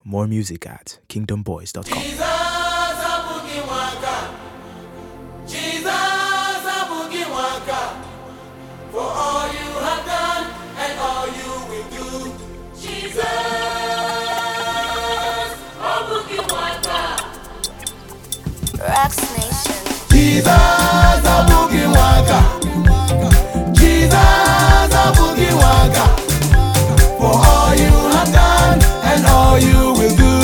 More music at kingdomboys.com. For all you have done and all you will do, Jesus, Abuki Waka. Rocks Nation. Jesus, Abuki Waka. Jesus, Abuki Waka. For all you have done and all you will do,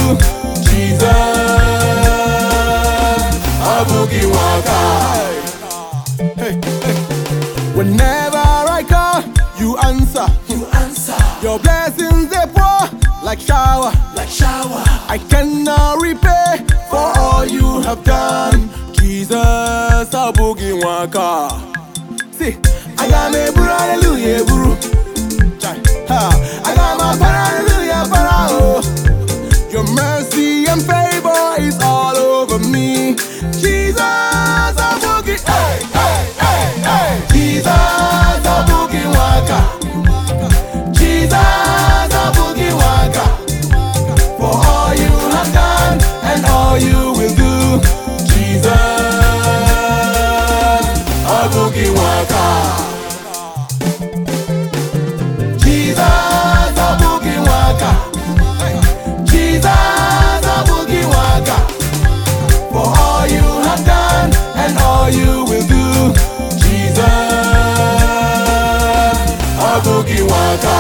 Jesus, Abuki Waka. Hey, hey. Whenever I call, you answer. Your blessings they pour like shower. I cannot repay for all you have done. Jesus, Abuki Waka. See, I got me buru, hallelujah, buru. I got my hallelujah, parao. Your mercy and favor is all over me. Jesus, Abuki, hey, hey, hey, hey. Jesus, Abuki Waka. Jesus, Abuki Waka. For all you have done and all you will do, Jesus, Abuki Waka. Jesus, Abuki Waka. Jesus, Abuki Waka. For all you have done and all you will do, Jesus, Abuki Waka.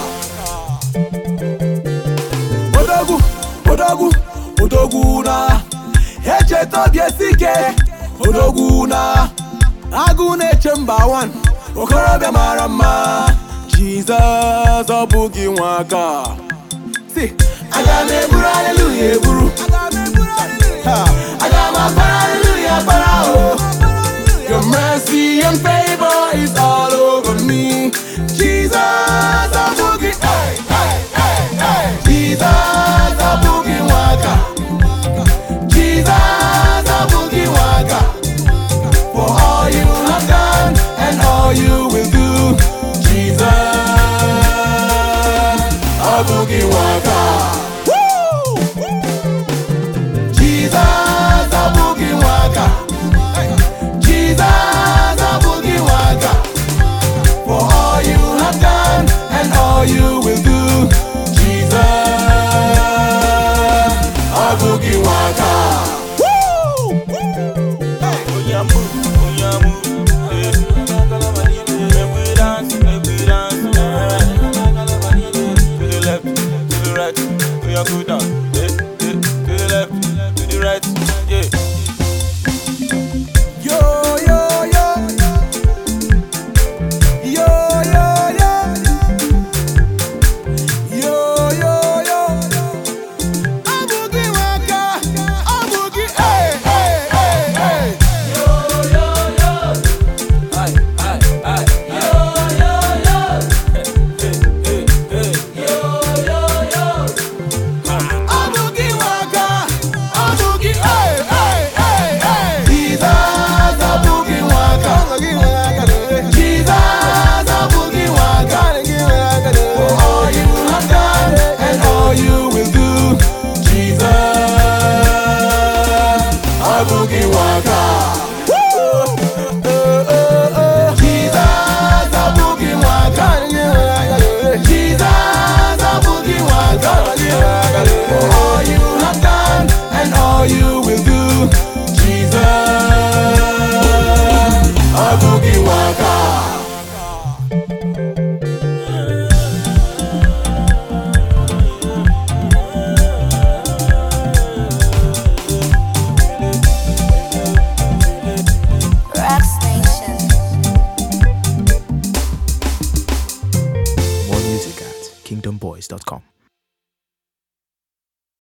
Odoguna, Echeto Biesike, Odoguna, Agune Chemba one, Okorobia Marama, Jesus, Abuki Waka. See, I got me buru, hallelujah, buru. I got my hallelujah, parao. Your mercy and favor is all over me. Jesus, Abuki, hey, hey, hey, hey. Jesus, Abuki Waka. Jesus, Abuki Waka. For all you have done and all you will do, Jesus, Abuki Waka. Jesus, Abuki Waka. Jesus, Abuki Waka. For all you have done and all you will do, Jesus, Abuki Waka. Go down, to the left, to the right, yeah. Yo, yo, yo, yo, yo, yo, yo, yo, yo. Abuki Waka, Abuki, hey, hey, hey, hey. Yo, yo, yo, hey, hey, hey. Yo, yo, yo, hey, hey, hey. Yo, yo, yo. Abuki Waka, Abuki, hey, hey, hey, hey. Jesus, Abuki Waka. Jesus, Abuki Waka. For all you have done and all you will do, Jesus, Abuki Waka. Jesus, Abuki Waka. Jesus, Abuki Waka. For all you have done and all you will do, Jesus, Abuki Waka. Rocks Nation. More music at kingdomboys.com.